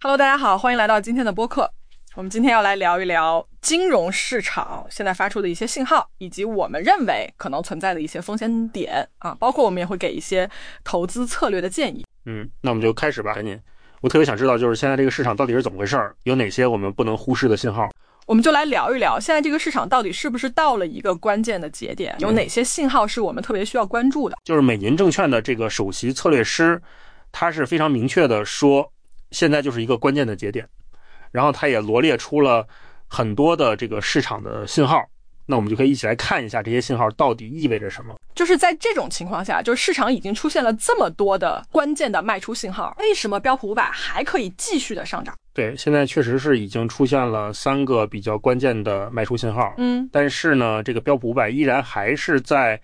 Hello， 大家好，欢迎来到今天的播客。我们今天要来聊一聊金融市场现在发出的一些信号，以及我们认为可能存在的一些风险点啊，包括我们也会给一些投资策略的建议。 那我们就开始吧，赶紧。我特别想知道，就是现在这个市场到底是怎么回事，有哪些我们不能忽视的信号？ 我们就来聊一聊，现在这个市场到底是不是到了一个关键的节点，有哪些信号是我们特别需要关注的。 就是美银证券的这个首席策略师，他是非常明确的说，现在就是一个关键的节点，然后他也罗列出了很多的这个市场的信号，那我们就可以一起来看一下这些信号到底意味着什么。 就是在这种情况下，就是市场已经出现了这么多的关键的卖出信号，为什么标普500还可以继续的上涨？ 对，现在确实是已经出现了3个比较关键的卖出信号。但是呢，这个标普500依然还是在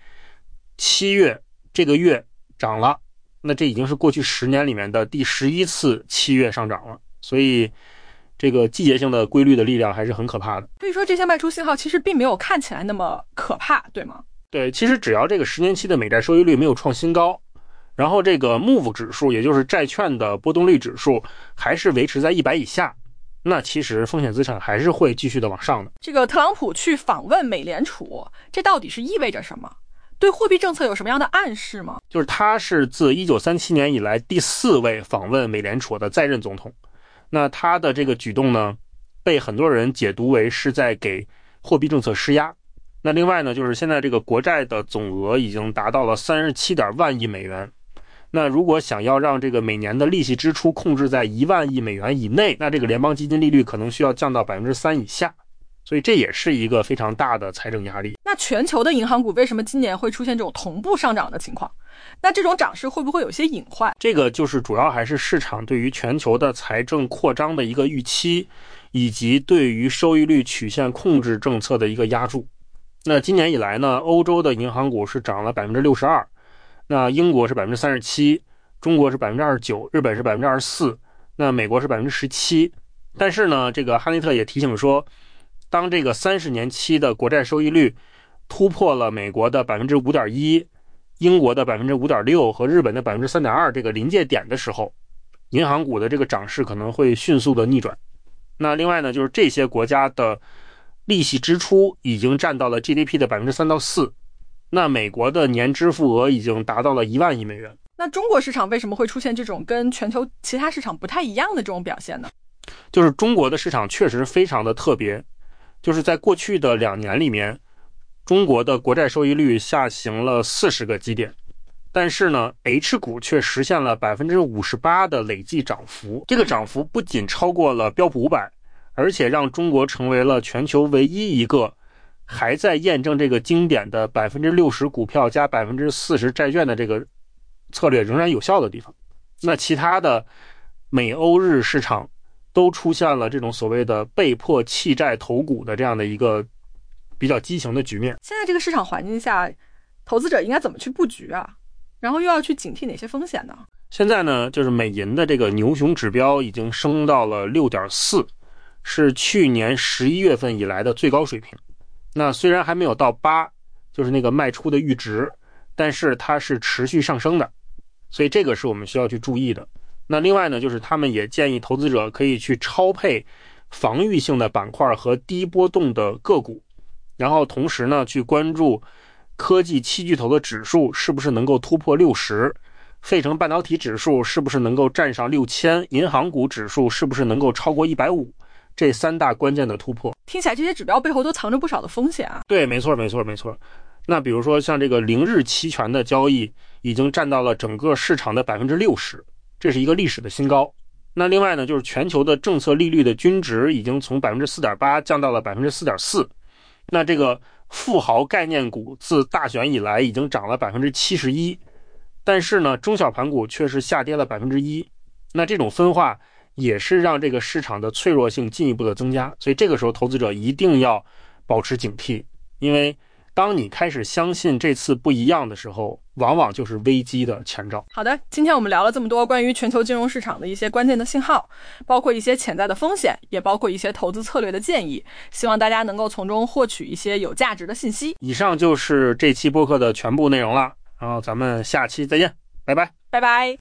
7月这个月涨了，那这已经是过去10年里面的第11次7月上涨了，所以这个季节性的规律的力量还是很可怕的。 所以说这些卖出信号其实并没有看起来那么可怕，对吗？ 对，其实只要这个10年期的美债收益率没有创新高，然后这个 MOVE 指数，也就是债券的波动率指数还是维持在100以下，那其实风险资产还是会继续的往上的。 这个特朗普去访问美联储，这到底是意味着什么？对货币政策有什么样的暗示吗？ 就是他是自1937年以来第4位访问美联储的在任总统，那他的这个举动呢，被很多人解读为是在给货币政策施压。那另外呢，就是现在这个国债的总额已经达到了37.1万亿美元，那如果想要让这个每年的利息支出控制在1万亿美元以内，那这个联邦基金利率可能需要降到 3% 以下，所以这也是一个非常大的财政压力。 那全球的银行股为什么今年会出现这种同步上涨的情况？那这种涨势会不会有些隐患？ 这个就是主要还是市场对于全球的财政扩张的一个预期，以及对于收益率曲线控制政策的一个压注。那今年以来呢，欧洲的银行股是涨了 62%， 那英国是 37%， 中国是 29%， 日本是 24%， 那美国是 17%。 但是呢，这个哈内特也提醒说，当这个30年期的国债收益率突破了美国的 5.1%， 英国的 5.6% 和日本的 3.2% 这个临界点的时候，银行股的这个涨势可能会迅速的逆转。那另外呢，就是这些国家的利息支出已经占到了 GDP 的 3%到4%， 那美国的年支付额已经达到了1万亿美元。 那中国市场为什么会出现这种跟全球其他市场不太一样的这种表现呢？ 就是中国的市场确实非常的特别，就是在过去的2年里面，中国的国债收益率下行了40个基点，但是呢 H 股却实现了 58% 的累计涨幅。这个涨幅不仅超过了标普500，而且让中国成为了全球唯一一个还在验证这个经典的 60% 股票加 40% 债券的这个策略仍然有效的地方。那其他的美欧日市场都出现了这种所谓的被迫弃债投股的这样的一个比较畸形的局面。 现在这个市场环境下，投资者应该怎么去布局啊？然后又要去警惕哪些风险呢？ 现在呢，就是美银的这个牛熊指标已经升到了 6.4， 是去年11月份以来的最高水平。那虽然还没有到8，就是那个卖出的阈值，但是它是持续上升的，所以这个是我们需要去注意的。那另外呢，就是他们也建议投资者可以去超配防御性的板块和低波动的个股，然后同时呢去关注科技7巨头的指数是不是能够突破60，费城半导体指数是不是能够站上6000，银行股指数是不是能够超过150，这3大关键的突破。 听起来这些指标背后都藏着不少的风险啊。 对，没错。那比如说像这个0日期权的交易已经占到了整个市场的 60%， 这是一个历史的新高。那另外呢，就是全球的政策利率的均值已经从 4.8% 降到了 4.4%。 那这个富豪概念股自大选以来已经涨了 71%， 但是呢中小盘股却是下跌了 1%。 那这种分化也是让这个市场的脆弱性进一步的增加，所以这个时候投资者一定要保持警惕，因为当你开始相信这次不一样的时候，往往就是危机的前兆。 好的，今天我们聊了这么多关于全球金融市场的一些关键的信号，包括一些潜在的风险，也包括一些投资策略的建议，希望大家能够从中获取一些有价值的信息。 以上就是这期播客的全部内容了，然后咱们下期再见，拜拜。 拜拜。